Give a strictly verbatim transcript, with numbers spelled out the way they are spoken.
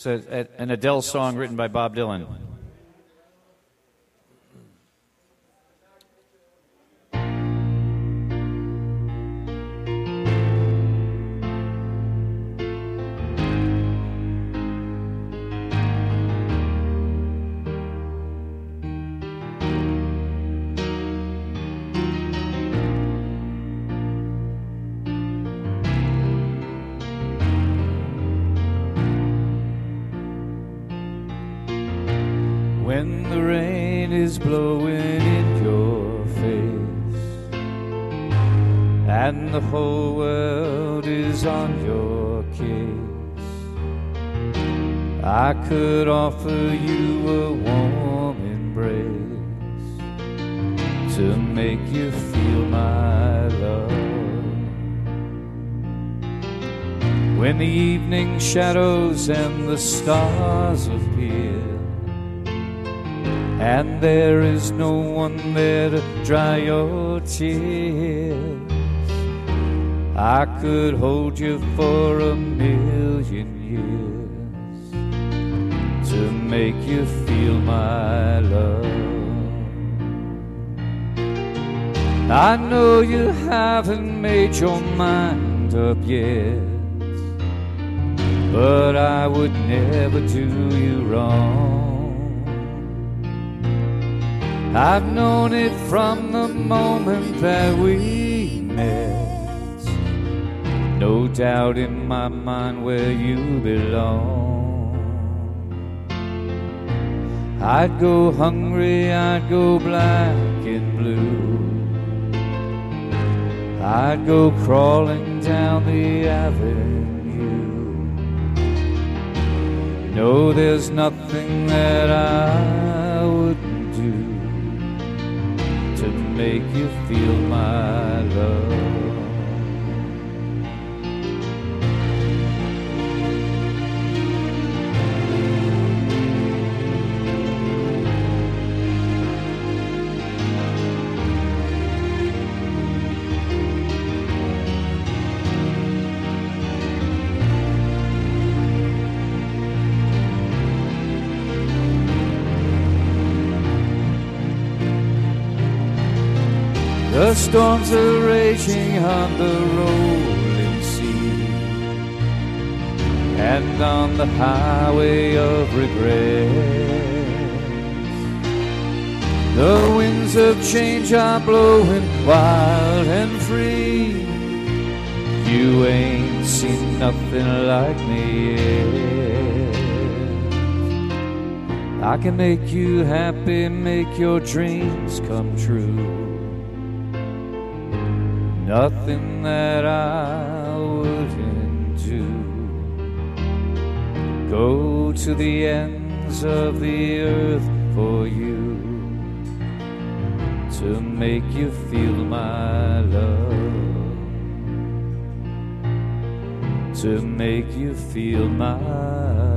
It's a, a, an Adele song written by Bob Dylan. When the rain is blowing in your face and the whole world is on your case, I could offer you a warm embrace to make you feel my love. When the evening shadows and the stars appear and there is no one there to dry your tears, I could hold you for a million years to make you feel my love. I know you haven't made your mind up yet, but I would never do you wrong. I've known it from the moment that we met, no doubt in my mind where you belong. I'd go hungry, I'd go black and blue, I'd go crawling down the avenue. No, there's nothing that I wouldn't do to make you feel my love. The storms are raging on the rolling sea and on the highway of regret. The winds of change are blowing wild and free. You ain't seen nothing like me yet. I can make you happy, make your dreams come true. Nothing that I wouldn't do. Go to the ends of the earth for you to make you feel my love, to make you feel my